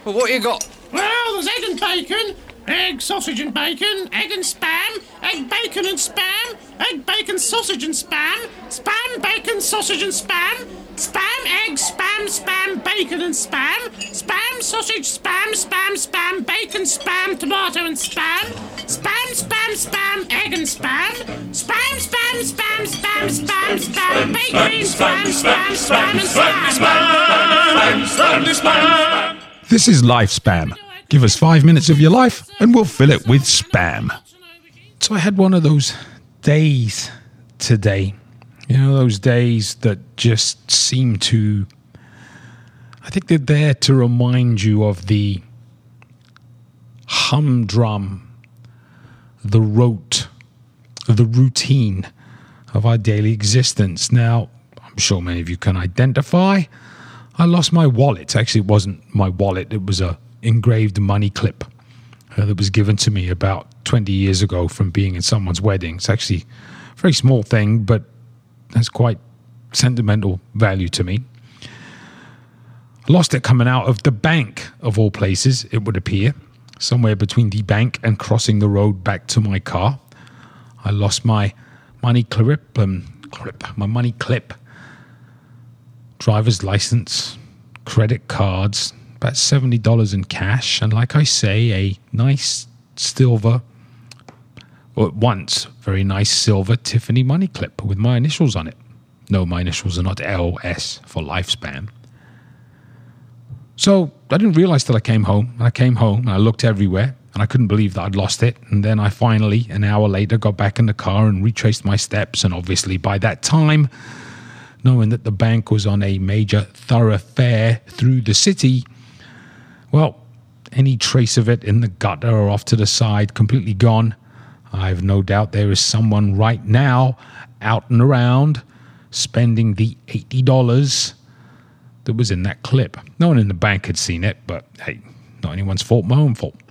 Well, what you got? Well, there's egg and bacon, egg, sausage and bacon, egg and spam, egg, bacon and spam, egg, bacon, sausage and spam, spam, bacon, sausage and spam, spam, egg, spam, spam, bacon and spam, spam, sausage, spam, spam, spam, bacon, spam, tomato and spam, spam, spam, spam, egg and spam, spam, spam, spam, spam, spam, spam, bacon, spam, spam, spam, and spam. This is Life Spam. Give us 5 minutes of your life and we'll fill it with spam. So I had one of those days today. You know, those days that just seem to... I think they're there to remind you of the humdrum, the rote, the routine of our daily existence. Now, I'm sure many of you can identify. I lost my wallet. Actually, it wasn't my wallet. It was a engraved money clip that was given to me about 20 years ago from being in someone's wedding. It's actually a very small thing, but has quite sentimental value to me. I lost it coming out of the bank, of all places, it would appear. Somewhere between the bank and crossing the road back to my car. I lost my money clip, driver's license, credit cards, about $70 in cash, and like I say, a nice silver, or once very nice silver Tiffany money clip with my initials on it. No, my initials are not LS for Lifespan. So I didn't realize till I came home. And I came home and I looked everywhere and I couldn't believe that I'd lost it. And then I finally, an hour later, got back in the car and retraced my steps. And obviously by that time, knowing that the bank was on a major thoroughfare through the city, well, any trace of it in the gutter or off to the side, completely gone. I have no doubt there is someone right now out and around spending the $80 that was in that clip. No one in the bank had seen it, but hey, not anyone's fault, my own fault.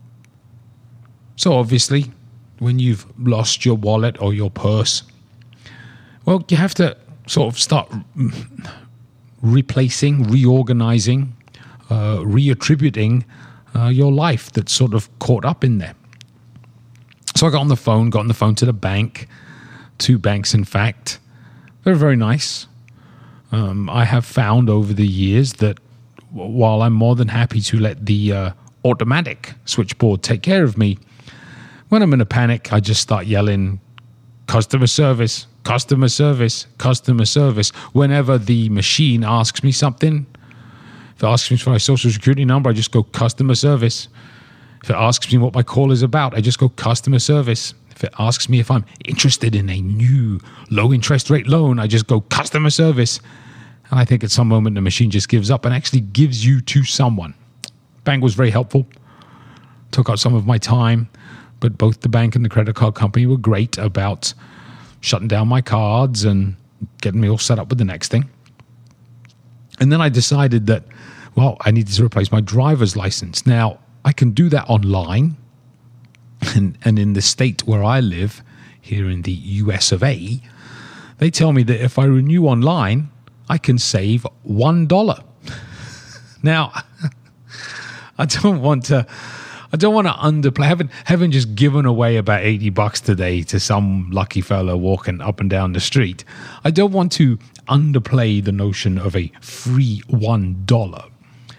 So obviously, when you've lost your wallet or your purse, well, you have to sort of start replacing, reorganizing, reattributing your life that's sort of caught up in there. So I got on the phone to the bank, 2 banks in fact. They're very nice. I have found over the years that while I'm more than happy to let the automatic switchboard take care of me, when I'm in a panic, I just start yelling, customer service, customer service, customer service. Whenever the machine asks me something, if it asks me for my social security number, I just go customer service. If it asks me what my call is about, I just go customer service. If it asks me if I'm interested in a new low interest rate loan, I just go customer service. And I think at some moment the machine just gives up and actually gives you to someone. Bank was very helpful. Took out some of my time, but both the bank and the credit card company were great about shutting down my cards and getting me all set up with the next thing. And then I decided that, well, I needed to replace my driver's license. Now, I can do that online. And in the state where I live, here in the US of A, they tell me that if I renew online, I can save $1. Now, I don't want to underplay. Having just given away about $80 today to some lucky fellow walking up and down the street, I don't want to underplay the notion of a free $1.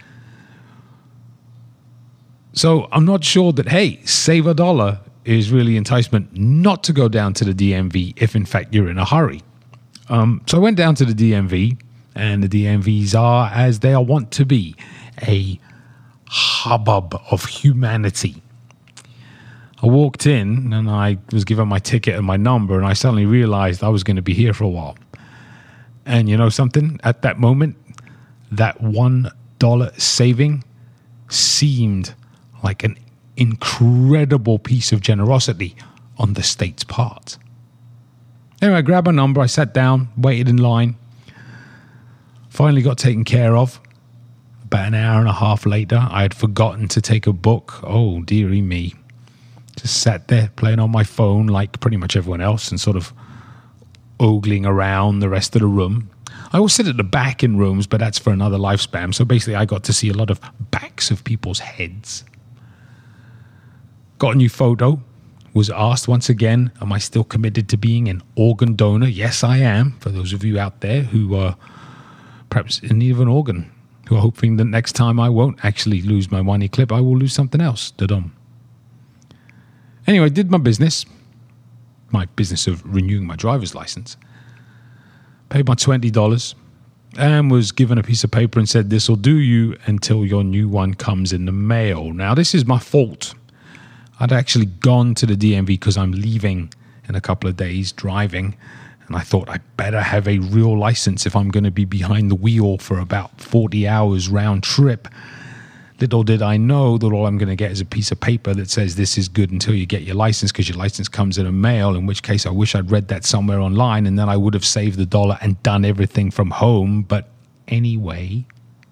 So I'm not sure that, hey, save $1 is really enticement not to go down to the DMV if, in fact, you're in a hurry. So I went down to the DMV, and the DMVs are, as they are wont to be, a hubbub of humanity. I walked in, and I was given my ticket and my number, and I suddenly realized I was going to be here for a while. And you know something? At that moment, that $1 saving seemed like an incredible piece of generosity on the state's part. Anyway, I grabbed my number, I sat down, waited in line, finally got taken care of. About an hour and a half later, I had forgotten to take a book. Oh, dearie me. Just sat there playing on my phone like pretty much everyone else and sort of ogling around the rest of the room. I always sit at the back in rooms, but that's for another Lifespan. So basically, I got to see a lot of back backs of people's heads. Got a new photo. Was asked once again, am I still committed to being an organ donor? Yes, I am. For those of you out there who are perhaps in need of an organ, who are hoping that next time I won't actually lose my money clip, I will lose something else. Da-dum. Anyway, did my business of renewing my driver's license. Paid my $20 and was given a piece of paper and said, this will do you until your new one comes in the mail. Now, this is my fault. I'd actually gone to the DMV because I'm leaving in a couple of days driving, and I thought I better have a real license if I'm going to be behind the wheel for about 40 hours round trip. Little did I know that all I'm going to get is a piece of paper that says this is good until you get your license, because your license comes in a mail, in which case I wish I'd read that somewhere online, and then I would have saved the dollar and done everything from home. But anyway,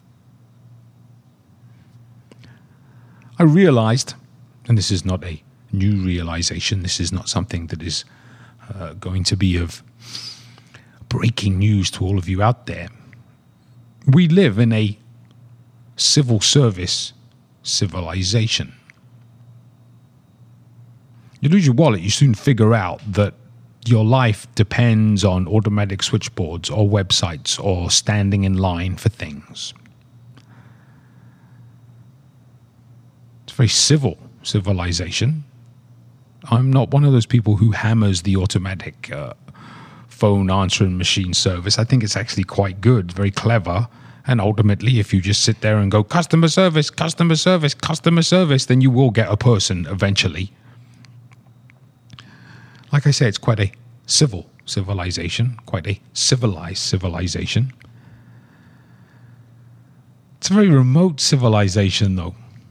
I realized, and this is not a new realization, this is not something that is going to be of breaking news to all of you out there. We live in a civil service civilization. You lose your wallet, you soon figure out that your life depends on automatic switchboards or websites or standing in line for things. It's very civilization. I'm not one of those people who hammers the automatic phone answering machine service. I think it's actually quite good, very clever. And ultimately, if you just sit there and go, customer service, customer service, customer service, then you will get a person eventually. Like I say, it's quite a civilization, quite a civilized civilization. It's a very remote civilization, though.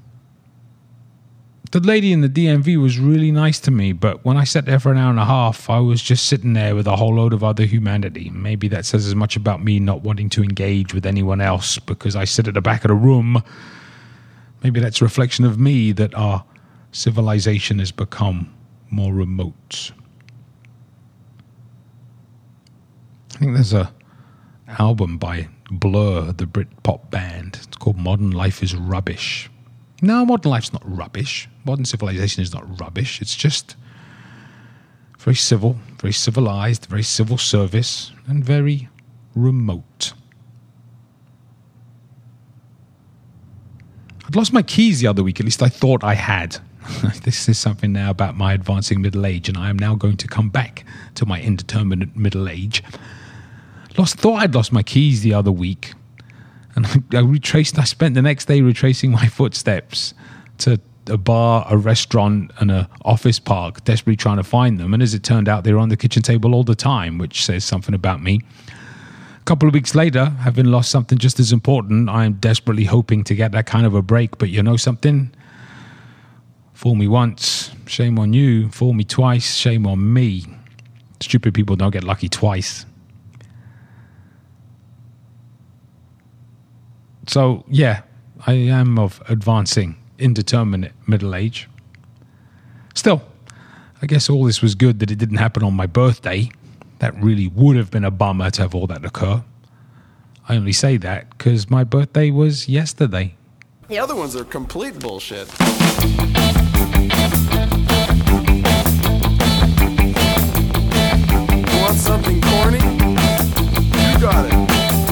The lady in the DMV was really nice to me, but when I sat there for an hour and a half, I was just sitting there with a whole load of other humanity. Maybe that says as much about me not wanting to engage with anyone else because I sit at the back of the room. Maybe that's a reflection of me, that our civilization has become more remote. I think there's a album by Blur, the Britpop band. It's called Modern Life is Rubbish. No, modern life's not rubbish. Modern civilization is not rubbish. It's just very civil, very civilized, very civil service, and very remote. I'd lost my keys the other week. At least I thought I had. This is something now about my advancing middle age, and I am now going to come back to my indeterminate middle age. Thought I'd lost my keys the other week. And I spent the next day retracing my footsteps to a bar, a restaurant, and an office park, desperately trying to find them. And as it turned out, they were on the kitchen table all the time, which says something about me. A couple of weeks later, having lost something just as important, I am desperately hoping to get that kind of a break. But you know something? Fool me once, shame on you. Fool me twice, shame on me. Stupid people don't get lucky twice. So, yeah, I am of advancing, indeterminate middle age. Still, I guess all this was good that it didn't happen on my birthday. That really would have been a bummer to have all that occur. I only say that because my birthday was yesterday. The other ones are complete bullshit. You want something corny? You got it.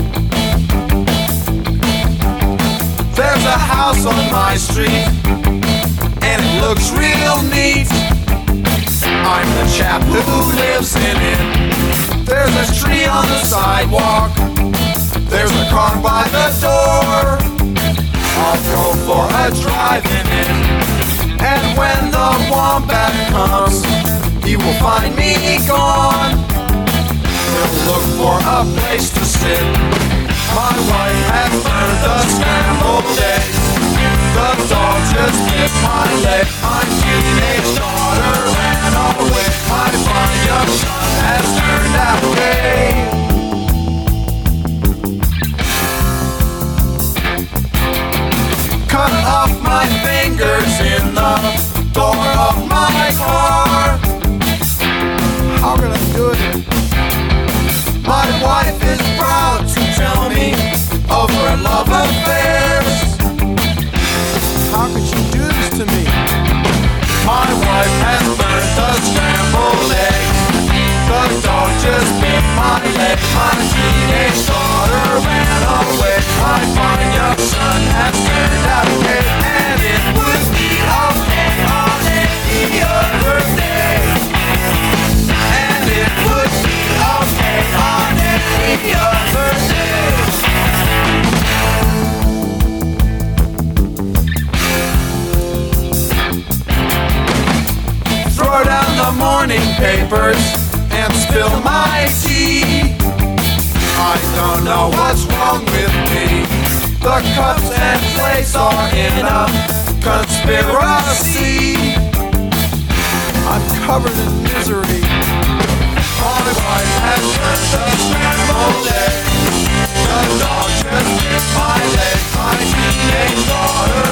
There's a house on my street, and it looks real neat. I'm the chap who lives in it. There's a tree on the sidewalk, there's a car by the door. I'll go for a drive in it, and when the wombat comes, he will find me gone. He'll look for a place to sit. My wife has learned the scrambled eggs. The dog just bit my leg. My teenage daughter ran away. My fine young son has turned out gay. Cut off my fingers in the door of my car. How can I do it? My wife is proud to tell me of her love affairs. morning papers and spill my tea. I don't know what's wrong with me. The cups and plates are in a conspiracy. I'm covered in misery. My wife has turned a scrambled egg. The dog just bit my leg. My teenage daughter